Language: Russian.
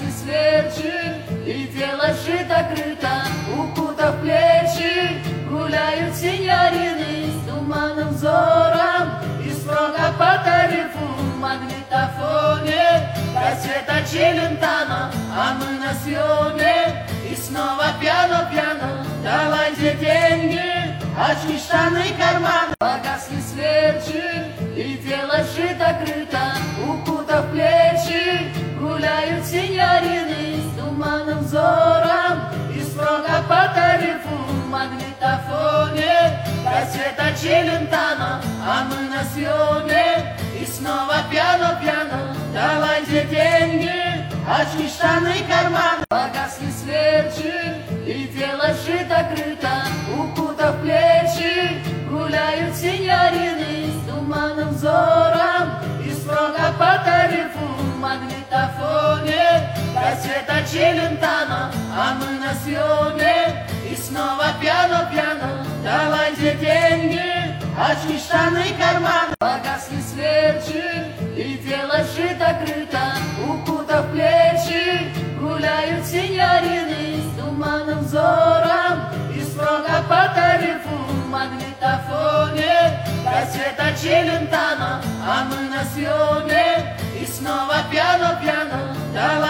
Погасли свечи, и тело шито-крыто, укутав плечи, гуляют синьорины с туманным взором и строго по тарифу в магнитофоне. Кассета Челентано, а мы на съеме, и снова пьяно-пьяно, давайте деньги, очки, штаны, карманы. Погасли свечи, и тело шито-крыто, укутав плечи, гуляют синьорины с туманным взором и строго по тарифу в магнитофоне. Кассета Челентано, а мы на съеме, и снова пьяно-пьяно, давайте деньги, очки, штаны, карманы. Погасли свечи, и тело шито-крыто, укутав плечи, гуляют синьорины с туманным взором и строго по тарифу в магнитофоне. Кассета Челентано, а мы на съеме, и снова пьяно-пьяно, давайте деньги, очки, штаны, карманы. Погасли свечи, и тело шито-крыто, укутав плечи, гуляют синьорины с туманным взором и строго по тарифу в магнитофоне. Кассета Челентано, а мы на съеме, и снова пьяно-пьяно, давай.